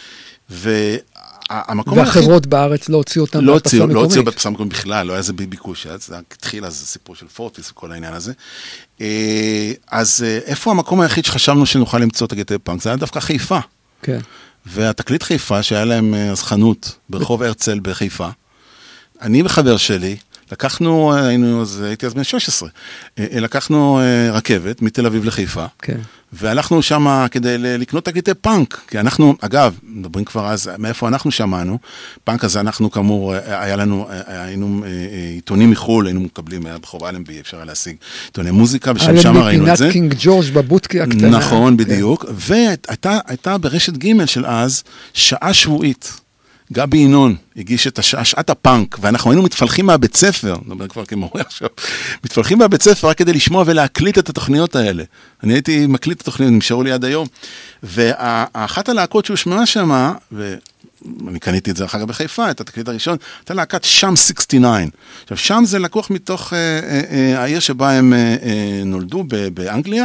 E: והמקום
D: והחברות היחיד... בארץ לא הוציאו אותם
E: לא בהדפסה מקומית. לא הוציאו בהדפסה מקומית בכלל, לא היה זה ביקוש, זה התחיל אז סיפור של פורטיס וכל העניין הזה. אז איפה המקום היחיד שחשבנו שנוכל למצוא תקליטי פאנק? זה היה דווקא חיפה.
D: כן.
E: והתקליט חיפה, שהיה להם אז חנות ברחוב הרצל בחיפה, אני וחבר שלי, לקחנו, היינו, אז, הייתי אז בן שש עשרה, לקחנו רכבת מתל אביב לחיפה,
D: כן.
E: והלכנו שם כדי לקנות תקליטי פאנק, כי אנחנו, אגב, מדברים כבר אז, מאיפה אנחנו שמענו, פאנק הזה אנחנו כאמור, היה לנו, היינו עיתונים מחול, היינו מקבלים, היה בחוב אלנבי, אפשר להשיג עיתוני מוזיקה, ושם שם ראינו את זה.
D: אלנבי פינת קינג ג'ורג' בבודקה הקטנה.
E: נכון, בדיוק, והייתה ברשת ג' של אז, שעה שבועית, גבי ינון הגיש את השעה, שעת הפאנק, ואנחנו היינו מתפלחים מהבית ספר, נדבר כבר כמורה עכשיו, מתפלחים מהבית ספר רק כדי לשמוע ולהקליט את התוכניות האלה. אני הייתי מקליט את התוכניות, נמשארו לי עד היום, ואחת הלהקות שהוא שמעה שמה, ואני קניתי את זה אחר כך בחיפה, את התקליט הראשון, הייתה להקת שם שישים ותשע. עכשיו, שם זה לקוח מתוך אה, אה, אה, העיר שבה הם אה, אה, נולדו ב- באנגליה,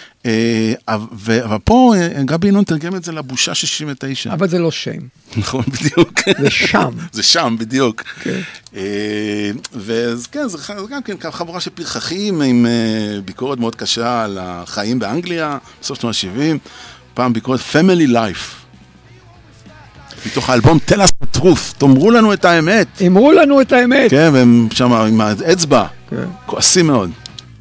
E: אבל פה גבי ינון תרגם את זה לבושה שישים ותשע.
D: אבל זה לא שם.
E: נכון, בדיוק.
D: זה שם.
E: זה שם, בדיוק. וכן, זה גם כן חבורה של פרחחים עם ביקורת מאוד קשה על החיים באנגליה, בסוף שנות ה-שבעים, פעם ביקורת Family Life. מתוך האלבום Tell us the truth, תאמרו לנו את האמת.
D: אמרו לנו את האמת.
E: כן, והם שם עם האצבע, כועסים מאוד.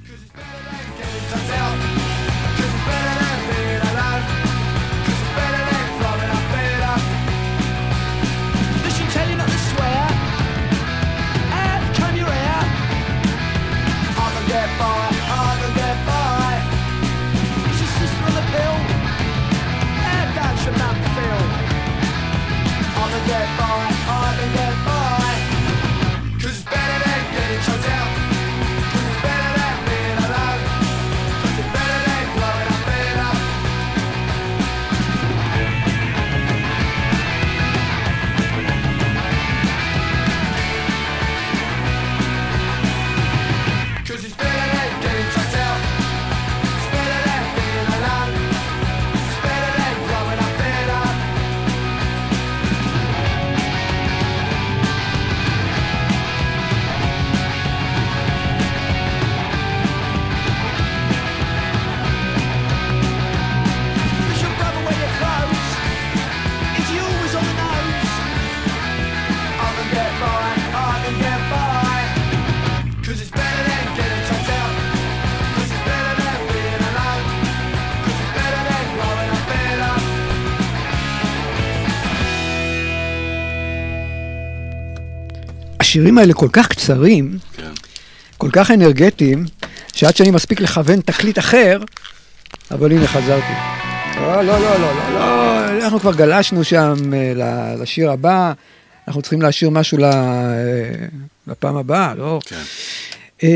D: השירים האלה כל כך קצרים, כן. כל כך אנרגטיים, שעד שאני מספיק לכוון תקליט אחר, אבל הנה חזרתי. לא, לא, לא, לא, לא, אנחנו כבר גלשנו שם לשיר הבא, אנחנו צריכים להשאיר משהו לפעם הבאה, לא? כן.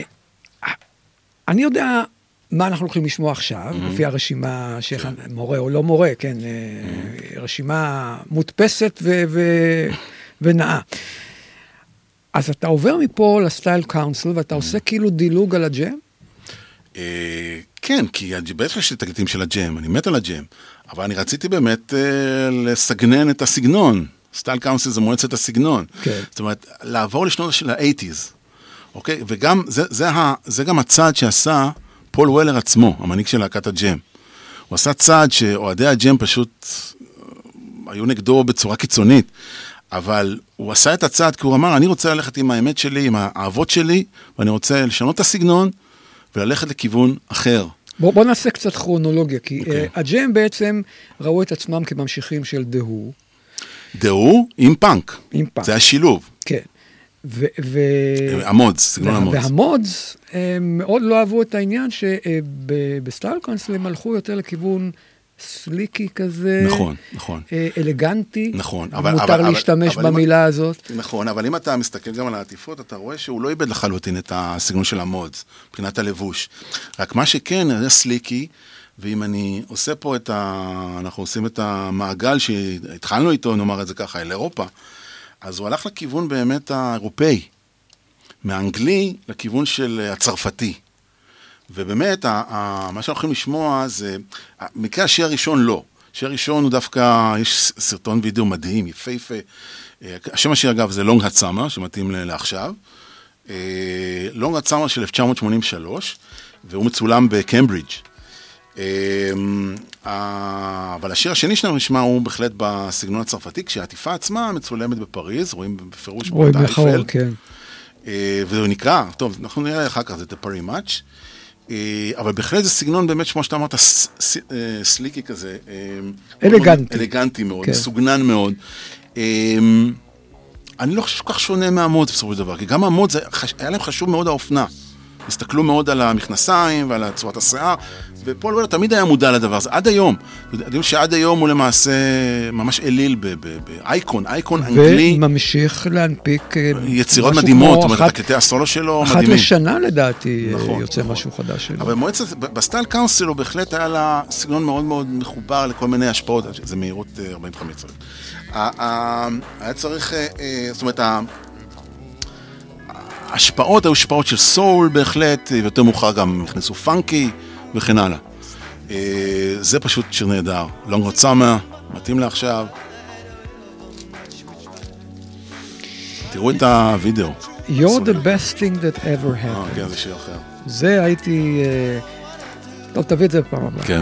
D: אני יודע מה אנחנו הולכים לשמוע עכשיו, לפי הרשימה, מורה או לא מורה, כן, רשימה מודפסת ונאה. אז אתה עובר מפה לסטייל קאונסל, ואתה עושה כאילו דילוג על הג'ם?
E: כן, כי בטח יש לי תקליטים של הג'ם, אני מת על הג'ם, אבל אני רציתי באמת לסגנן את הסגנון. סטייל קאונסל זה מועצת הסגנון. זאת אומרת, לעבור לשנות של ה-שמונים, אוקיי? וגם, זה גם הצעד שעשה פול וולר עצמו, המנהיג של להקת הג'ם. הוא עשה צעד שאוהדי הג'ם פשוט היו נגדו בצורה קיצונית, אבל הוא עשה את הצעד, כי הוא אמר, אני רוצה ללכת עם האמת שלי, עם האהבות שלי, ואני רוצה לשנות את הסגנון, וללכת לכיוון אחר.
D: בוא, בוא נעשה קצת כרונולוגיה, כי okay. uh, הג'ם בעצם ראו את עצמם כממשיכים של דהו.
E: דהו עם פאנק. עם פאנק. זה השילוב.
D: כן. ו... ו...
E: המודס, סגנון המודס.
D: והמודס, הם מאוד לא אהבו את העניין שבסטייל קאונסל הם הלכו יותר לכיוון סליקי כזה,
E: נכון, נכון.
D: אלגנטי,
E: נכון,
D: אבל, מותר אבל, להשתמש אבל, במילה אבל, הזאת.
E: נכון, אבל אם אתה מסתכל גם על העטיפות, אתה רואה שהוא לא איבד לחלוטין את הסגנון של המודס, מבחינת הלבוש. רק מה שכן, זה סליקי, ואם אני עושה פה את ה... אנחנו עושים את המעגל שהתחלנו איתו, נאמר את זה ככה, אל אירופה, אז הוא הלך לכיוון באמת האירופאי, מהאנגלי לכיוון של הצרפתי. ובאמת, מה שאנחנו יכולים לשמוע זה, מקרה השיר הראשון לא. השיר הראשון הוא דווקא, יש סרטון וידאו מדהים, יפהפה. השם השיר אגב זה לונג הצאמר, שמתאים לעכשיו. לונג הצאמר של אלף תשע מאות שמונים ושלוש, והוא מצולם בקמברידג'. אבל השיר השני שלנו נשמע הוא בהחלט בסגנון הצרפתי, כשהעטיפה עצמה מצולמת בפריז, רואים בפירוש
D: רואים בחור, כן.
E: וזה נקרא, טוב, אנחנו נראה אחר כך, זה The Paris Match. אבל בהחלט זה סגנון באמת, כמו שאתה אמרת, סליקי כזה.
D: אלגנטי.
E: אלגנטי מאוד, סוגנן מאוד. אני לא חושב כך שונה מהמוד בסופו של דבר, כי גם המוד, היה להם חשוב מאוד האופנה. הסתכלו מאוד על המכנסיים ועל צורת השיער, ופול וולר תמיד היה מודע לדבר הזה, עד היום. יודעים שעד היום הוא למעשה ממש אליל באייקון, אייקון אנגלי.
D: וממשיך להנפיק
E: יצירות מדהימות, זאת אומרת, הקטעי הסולו שלו מדהימים.
D: אחת לשנה לדעתי יוצא משהו חדש שלו.
E: אבל מועצת, בסטייל קאונסל הוא בהחלט היה לה סגנון מאוד מאוד מחובר לכל מיני השפעות, זה מהירות ארבעים וחמש צולות. היה צריך, זאת אומרת, ההשפעות היו השפעות של סול בהחלט, ויותר מאוחר גם נכנסו פאנקי וכן הלאה. זה פשוט שיר נהדר. Long Hot Summer, מתאים לעכשיו. תראו את הוידאו.
D: You're the best thing that ever happened.
E: אה, כן, זה שיר אחר.
D: זה הייתי... טוב, תביא את זה בפעם הבאה.
E: כן.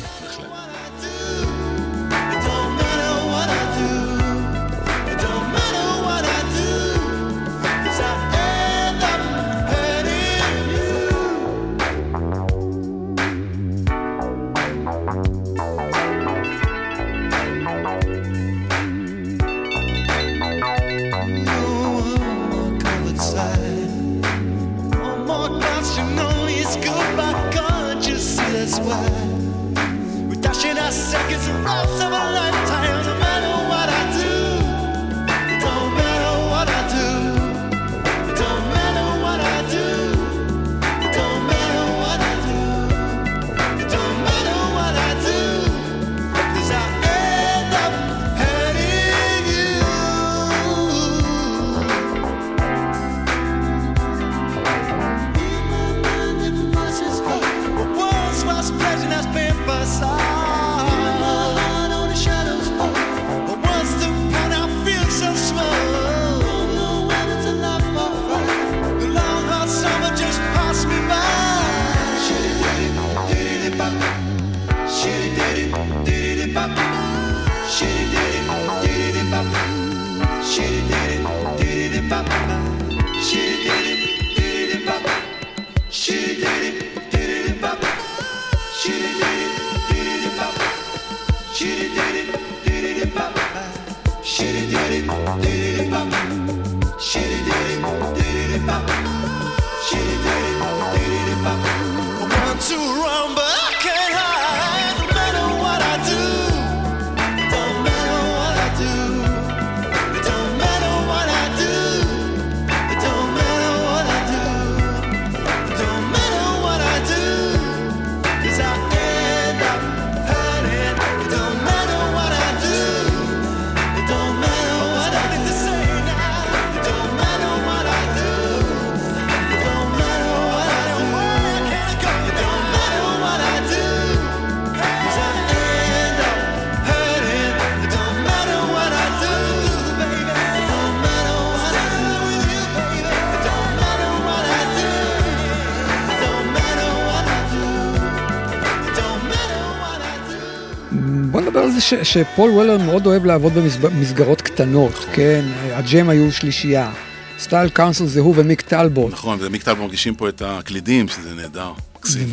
D: שפול וולר מאוד אוהב לעבוד במסגרות קטנות, כן, הג'ם היו שלישייה, סטייל קאונסל זה הוא ומיק טלבוט.
E: נכון, ומיק טלבוט מרגישים פה את הקלידים, שזה נהדר, מקסים.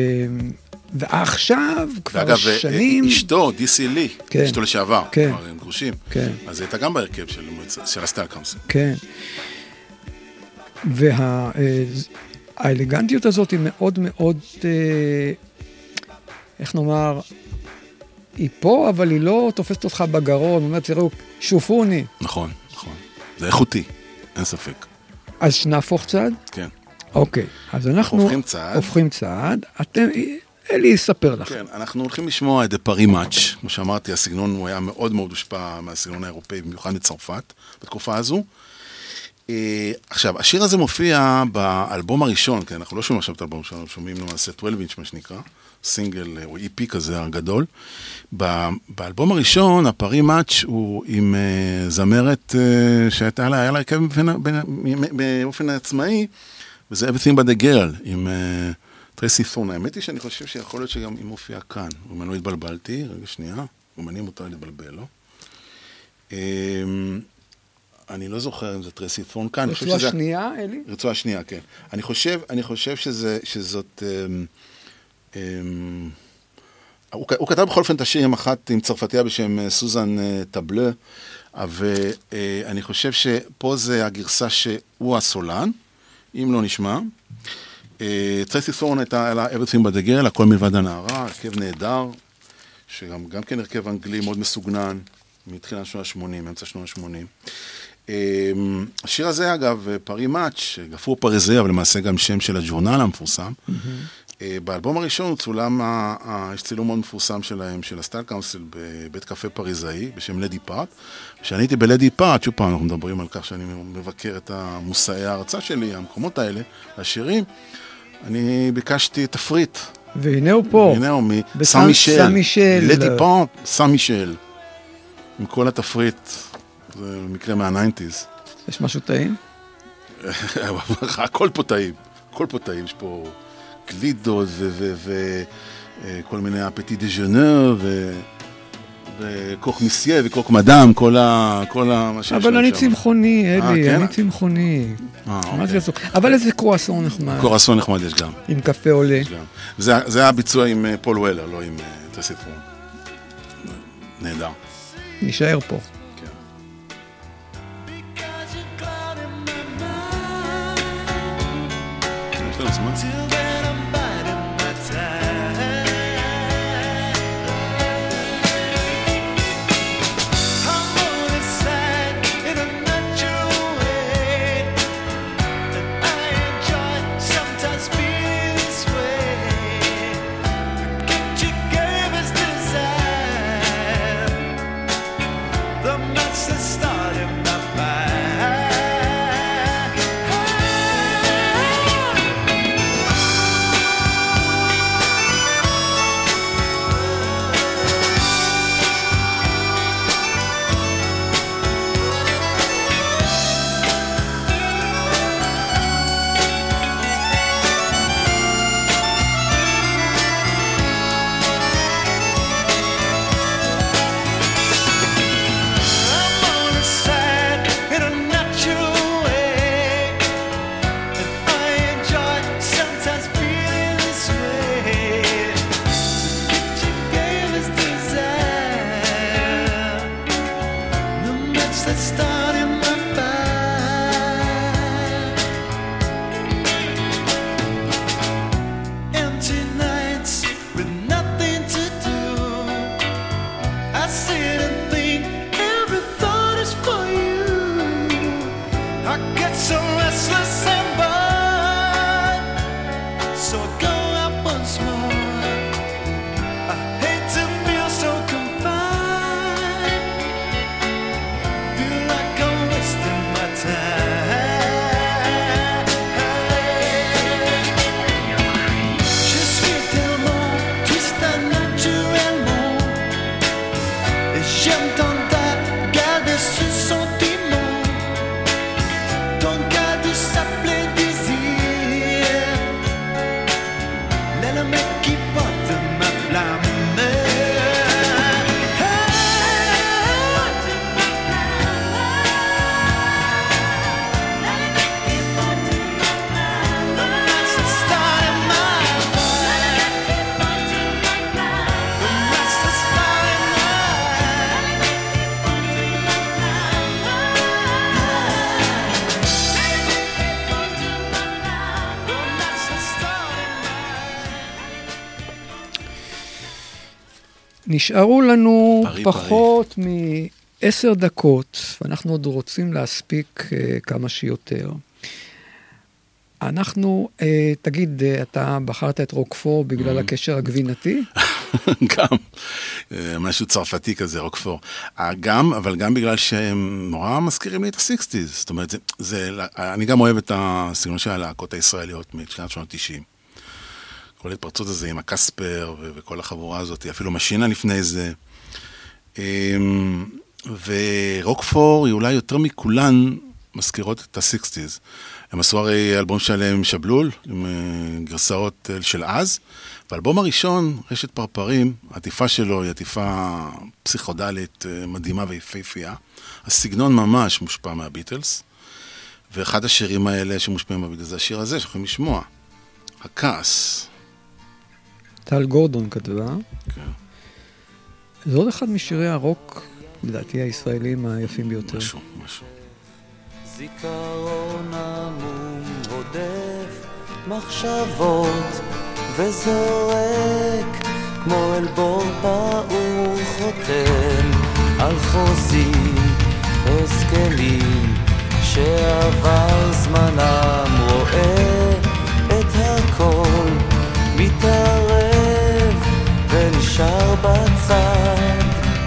D: ועכשיו, כבר שנים...
E: ואגב, אשתו, די סי לי, אשתו לשעבר, כבר הם גרושים, אז הייתה גם בהרכב של הסטייל קאונסל.
D: כן. והאלגנטיות הזאת היא מאוד מאוד, איך נאמר, היא פה, אבל היא לא תופסת אותך בגרון, אומרת, תראו, שופוני.
E: נכון, נכון. זה איכותי, אין ספק.
D: אז שנהפוך צעד?
E: כן.
D: אוקיי, אז אנחנו...
E: הופכים צעד.
D: הופכים צעד. אתם, אלי יספר לך.
E: כן, אנחנו הולכים לשמוע את פארי מאץ', כמו שאמרתי, הסגנון הוא היה מאוד מאוד הושפע מהסגנון האירופאי, במיוחד מצרפת, בתקופה הזו. עכשיו, השיר הזה מופיע באלבום הראשון, כן, אנחנו לא שומעים עכשיו את האלבום שלנו, שומעים למעשה שתים עשרה אינץ' מה שנקרא, סינגל או אי פי כזה הגדול. באלבום הראשון, הפארי מאץ' הוא עם זמרת שהייתה לה, היה לה הרכב באופן עצמאי, וזה Everything But The Girl, עם טרסי ת'ורן. האמת היא שאני חושב שיכול להיות שגם היא מופיעה כאן, אם אני לא התבלבלתי, רגע שנייה, אומנים מותר להתבלבל, לא? אני לא זוכר אם זה טרסי ת'ורן כאן.
D: רצועה שנייה, אלי?
E: רצועה שנייה, כן. אני חושב, אני חושב שזה, שזאת... הוא כתב בכל אופן את השיר עם אחת, עם צרפתיה בשם סוזן טבלה, ואני חושב שפה זה הגרסה שהוא הסולן, אם לא נשמע, טרייסי ת'ורן הייתה לה Everything But the Girl, הכל מלבד הנערה, הרכב נהדר, שגם גם כן הרכב אנגלי מאוד מסוגנן, מתחילת שנות ה-שמונים, מאמצע שנות ה-שמונים. השיר הזה, אגב, פארי מאץ', גפור פריזי, אבל למעשה גם שם של הג'ורנל המפורסם. באלבום הראשון הוא צולם, יש צילום מאוד מפורסם שלהם, של הסטייל קאונסל, בבית קפה פריזאי, בשם לדי פארט. כשאני הייתי בלדי פארט, שוב פעם, אנחנו מדברים על כך שאני מבקר את המושאי ההרצאה שלי, המקומות האלה, השירים, אני ביקשתי תפריט.
D: והנה הוא פה.
E: והנה הוא, מסן מישל.
D: מישל.
E: לדי פארט, סן מישל. עם כל התפריט, זה מקרה מה-תשעים.
D: יש משהו טעים?
E: הכל פה טעים, הכל פה טעים, יש פה גלידות וכל מיני אפטי דז'נר וקוק מסיה וקוק מדאם, כל מה שיש להם שם.
D: אבל אני צמחוני, אלי, אני צמחוני. אבל איזה קרואסון נחמד.
E: קרואסון נחמד יש גם.
D: עם קפה עולה.
E: זה היה ביצוע עם פול וולר, לא עם טרייסי ת'ורן. נהדר.
D: נשאר פה.
F: Till then I'm biding my time. I'm on the side in a natural way, and I enjoy sometimes feeling this way. The gift you gave is desire, the match that started my fire.
D: נשארו לנו
E: פרי,
D: פחות מעשר דקות, ואנחנו עוד רוצים להספיק uh, כמה שיותר. אנחנו, uh, תגיד, uh, אתה בחרת את רוקפור בגלל הקשר הגבינתי?
E: גם, משהו צרפתי כזה, רוקפור. גם, אבל גם בגלל שהם נורא מזכירים לי את ה-שישים. זאת אומרת, זה, זה, אני גם אוהב את הסגנון של הלהקות הישראליות מתחילת שנות ה-תשעים. כל התפרצות הזה עם הקספר ו- וכל החבורה הזאת, אפילו משינה לפני זה. ורוקפור היא אולי יותר מכולן מזכירות את ה-שישים. הם עשו הרי אלבום שלהם שבלול, עם גרסאות של אז, והאלבום הראשון, רשת פרפרים, העטיפה שלו היא עטיפה פסיכודלית מדהימה ויפהפייה. הסגנון ממש מושפע מהביטלס, ואחד השירים האלה שמושפעים מהביטלס זה השיר הזה שאנחנו יכולים לשמוע, הכעס.
D: טל גורדון כתבה.
E: כן.
D: זה עוד אחד משירי הרוק, לדעתי הישראלים היפים ביותר.
E: משהו, משהו.
F: זיכרון עמום רודף מחשבות וזורק כמו אל בור פעור חותם על חוזים הסכמים שעבר זמנם רואה את הכל מתערב ונשאר בצד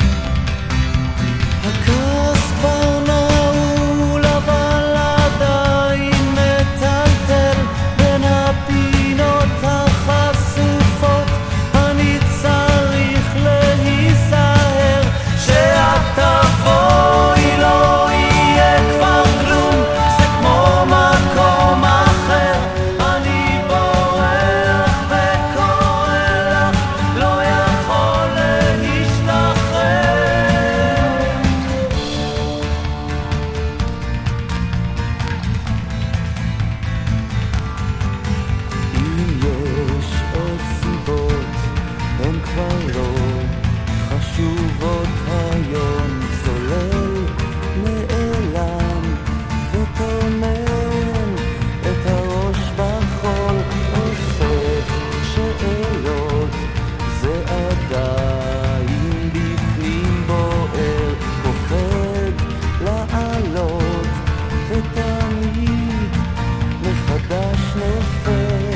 F: הכעס כבר נעול אבל עדיין מטלטל בין הפינות החשופות אני צריך להיזהר שאת תבואי לא יהיה כבר כלום זה כמו מקום אחר אני בורח וקורא לך לא יכול להשתחרר אם יש עוד סיבות הן כבר לא חשובות היום צולל נעלם וטומן את הראש בחול אוסף שאלות זה עדיין בפנים בוער פוחד לעלות ותמיד מחדש נופל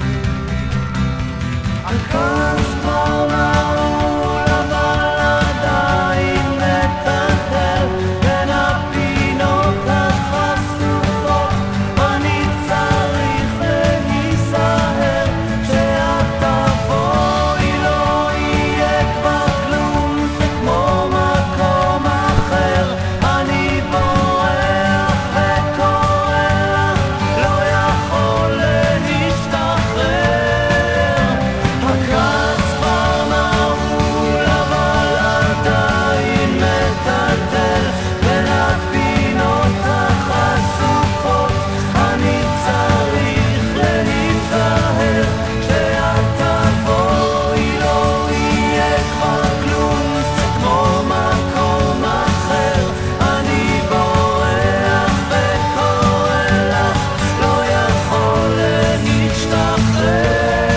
F: הכעס כבר נעול אבל עדיין מטלטל בין הפינות החשופות אני צריך להיזהר שאת תבואי לא יהיה כבר כלום זה כמו מקום אחר אני בורח וקורא לך לא יכול להשתחרר הכעס כבר נעול אבל עדיין מטלטל בין הפינות החשופות אני צריך להיזהר שאת תבואי לא יהיה כבר כלום זה כמו מקום אחר אני בורח וקורא לך לא יכול להשתחרר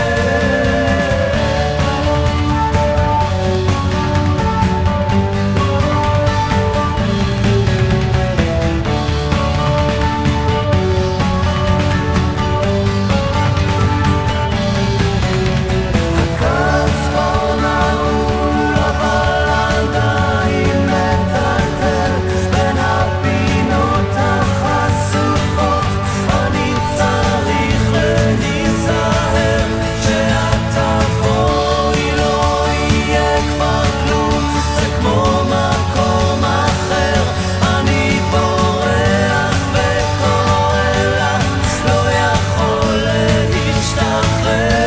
F: הכעס כבר נעול אבל עדיין מטלטל בין הפינות החשופות אני צריך להיזהר שאת תבואי לא יהיה כבר כלום זה כמו מקום אחר אני בורח וקורא לך לא יכול להשתחרר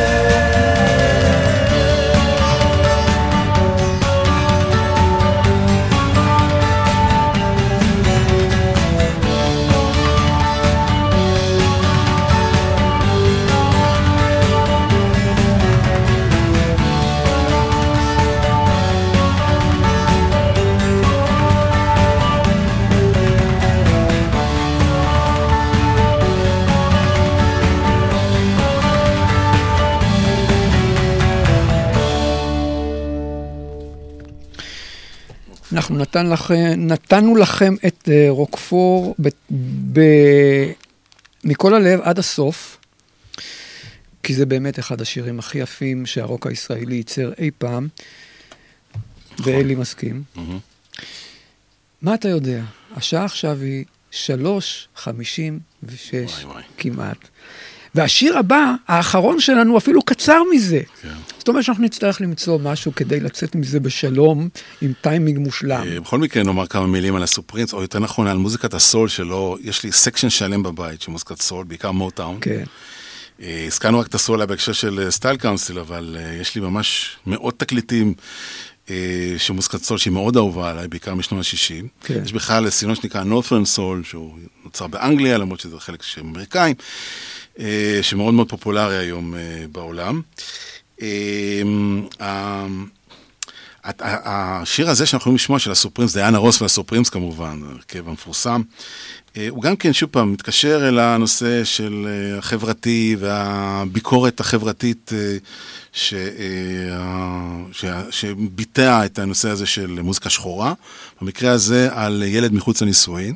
D: אנחנו נתן לכם, נתנו לכם את uh, רוקפור ב, ב, מכל הלב עד הסוף, כי זה באמת אחד השירים הכי יפים שהרוק הישראלי ייצר אי פעם, ואלי מסכים. מה אתה יודע? השעה עכשיו היא שלוש חמישים ושש כמעט. והשיר הבא, האחרון שלנו, אפילו קצר מזה. כן. זאת אומרת שאנחנו נצטרך למצוא משהו כדי לצאת מזה בשלום, עם טיימינג מושלם.
E: בכל מקרה נאמר כמה מילים על הסופרינס, או יותר נכון על מוזיקת הסול שלו, יש לי סקשן שלם בבית של מוזיקת סול, בעיקר מוטאון.
D: כן.
E: הזכרנו רק את הסול בהקשר של סטייל קאונסל, אבל יש לי ממש מאות תקליטים של מוזיקת סול שהיא מאוד אהובה עליי, בעיקר משנות ה-שישים. כן. יש בכלל סגנון שנקרא נורת'רן סול, שהוא נוצר באנגליה, למרות שזה חלק של אמריקאים. שמאוד מאוד פופולרי היום בעולם. השיר הזה שאנחנו יכולים לשמוע של הסופרימס, דיאנה רוס והסופרימס כמובן, הרכב המפורסם, הוא גם כן, שוב פעם, מתקשר אל הנושא של החברתי והביקורת החברתית ש... ש... שביטא את הנושא הזה של מוזיקה שחורה, במקרה הזה על ילד מחוץ לנישואין,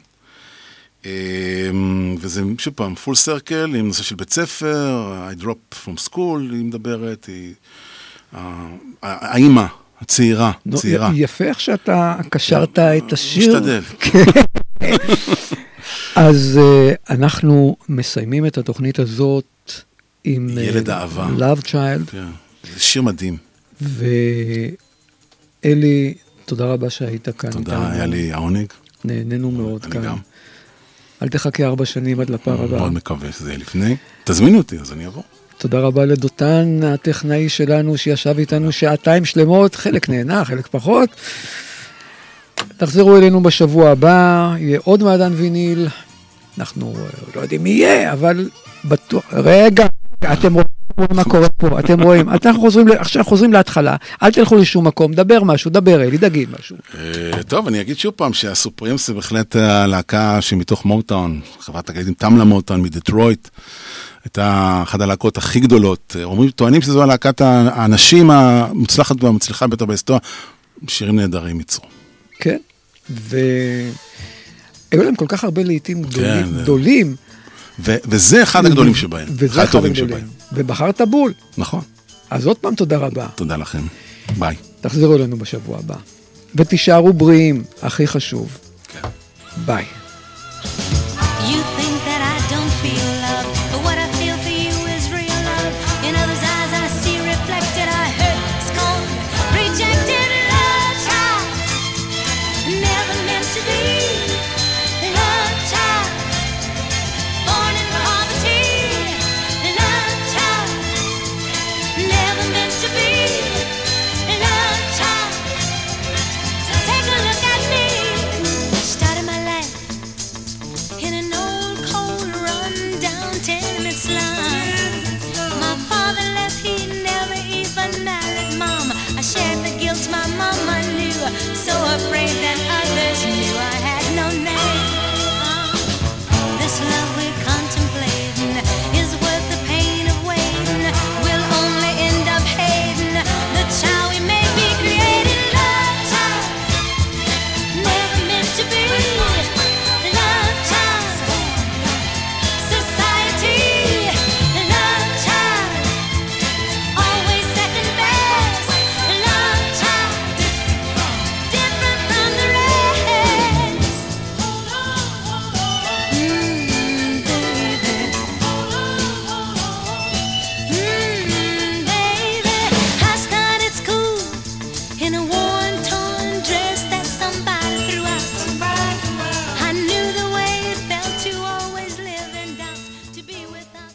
E: וזה שוב פעם פול סרקל עם נושא של בית ספר, I drop from school, היא מדברת, היא... האמא, הצעירה, צעירה.
D: יפה איך שאתה קשרת את השיר.
E: משתדל.
D: אז אנחנו מסיימים את התוכנית הזאת עם
E: ילד אהבה.
D: Love Child.
E: זה שיר מדהים.
D: ואלי, תודה רבה שהיית כאן.
E: תודה, היה לי העונג.
D: נהנינו מאוד כאן.
E: אני גם.
D: אל תחכה ארבע שנים עד לפעם הבאה.
E: מאוד מקווה שזה יהיה לפני. תזמינו אותי, אז אני אבוא.
D: תודה רבה לדותן, הטכנאי שלנו, שישב איתנו שעתיים שלמות, חלק נהנה, חלק פחות. תחזרו אלינו בשבוע הבא, יהיה עוד מעדן ויניל, אנחנו לא יודעים מי יהיה, אבל בטוח, רגע, אתם רואים מה קורה פה, אתם רואים, אתם חוזרים, עכשיו חוזרים להתחלה, אל תלכו לשום מקום, דבר משהו, דבר אלי, תגיד משהו.
E: טוב, אני אגיד שוב פעם שהסופרימס זה בהחלט הלהקה שמתוך מוטאון, חברת הגלידים תמלה מוטאון מדטרויט, הייתה אחת הלהקות הכי גדולות, אומרים, טוענים שזו הלהקת האנשים המוצלחת והמצליחה ביותר בהיסטוריה, שירים נהדרים ייצרו.
D: כן, והיו להם כל כך הרבה לעיתים גדולים.
E: וזה אחד הגדולים שבהם, אחד הטובים שבהם.
D: ובחרת בול.
E: נכון.
D: אז עוד פעם תודה רבה.
E: תודה לכם, ביי.
D: תחזרו אלינו בשבוע הבא. ותישארו בריאים, הכי חשוב.
E: כן.
D: ביי.
G: You think that I don't feel love